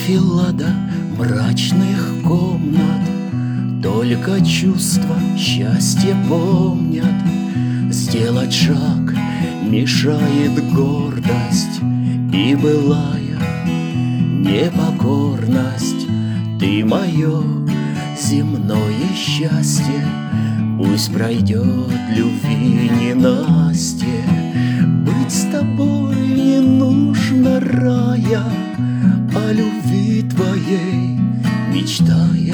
анфилада мрачных комнат только чувства счастья помнят. Сделать шаг мешает гордость и былая непокорность. Ты мое земное счастье, пусть пройдет любви ненастье. Быть с тобой не нужно рая, о любви твоей мечтая.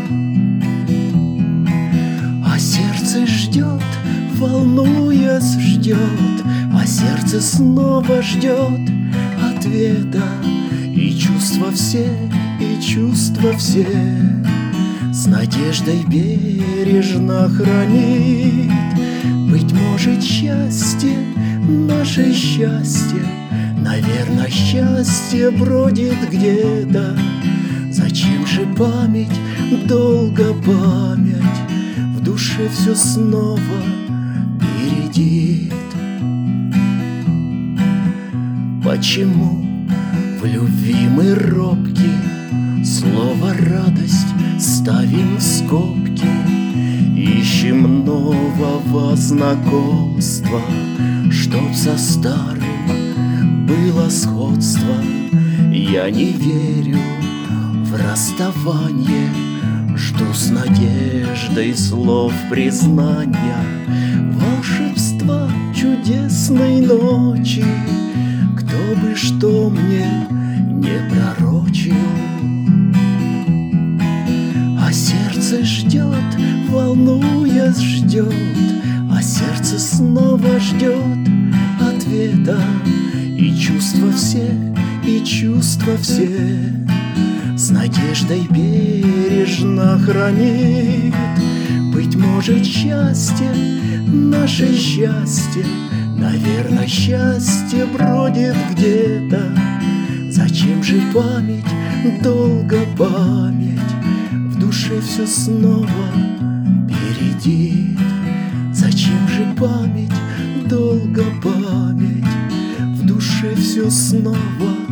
А сердце ждет, волнуясь, ждет, а сердце снова ждет ответа. И чувства все, и чувства все с надеждой бережно хранит. Быть может, счастье, наше счастье, наверное, счастье бродит где-то. Зачем же память, долго память, в душе все снова бередит? Почему в любви мы робки, слово радость ставим в скобки? Ищем нового знакомства, чтоб со старым было сходство. Я не верю в расставание, жду с надеждой слов признания, волшебства чудесной ночи. Кто бы что мне не пророчил, а сердце ждет, волнуясь, ждет, а сердце снова ждет ответа. И чувства все, и чувства все с надеждой бережно хранит. Быть может, счастье, наше счастье, наверное, счастье бродит где-то. Зачем же память, долго память, в душе все снова бередит? Зачем же память, долго память, в душе все снова